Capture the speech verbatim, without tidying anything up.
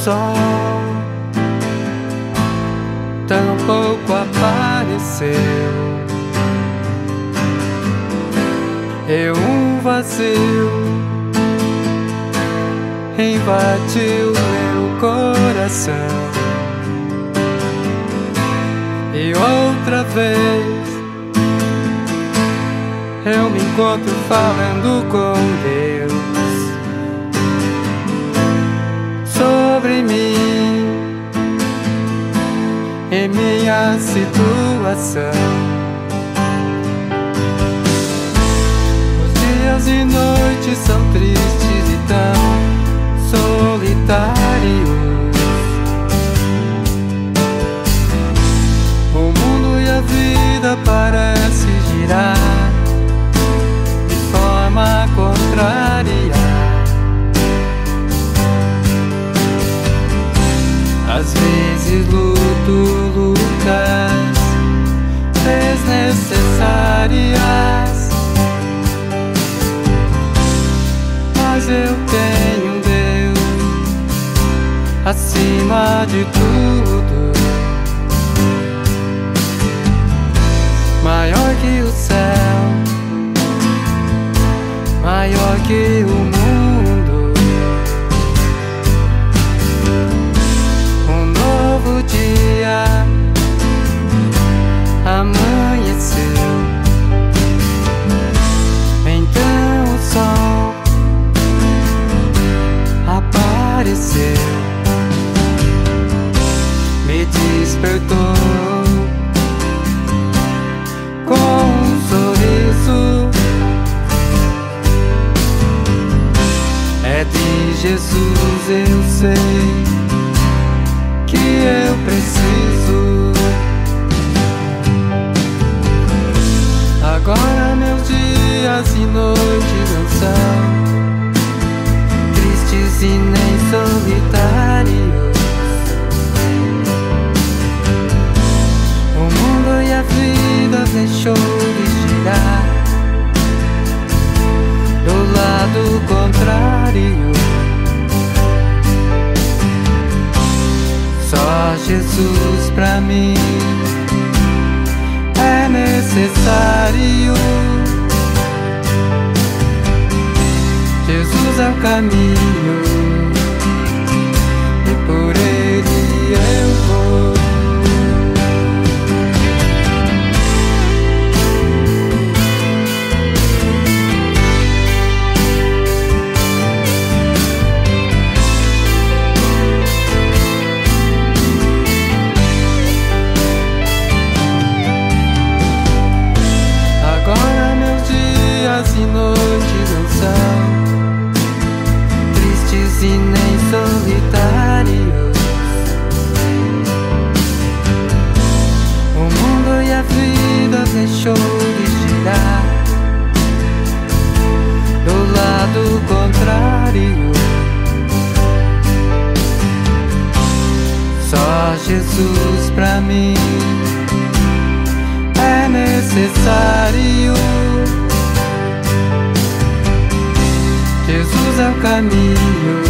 sol tampouco apareceu, e um vazio invadiu meu coração. E outra vez eu me encontro falando com Deus sobre mim e minha situação. Os dias e noites são tristes e tão solitários. O mundo e a vida parece girar de forma contrária. Às vezes luto lutas desnecessárias, mas eu tenho um Deus acima de tudo, maior que o céu, maior que o mundo. Um novo dia amanheceu, então o sol apareceu, me despertou com um sorriso. É de Jesus, eu sei que eu preciso. Agora meus dias e noites não são tristes e nem solitários. O mundo e a vida deixou de girar do lado contrário. Só Jesus pra mim é necessário. Jesus é o caminho e por ele eu vou. Agora meus dias e noites não são tristes e nem solitários. O mundo e a vida deixou de girar do lado contrário. Só Jesus pra mim é necessário. Jesus é o caminho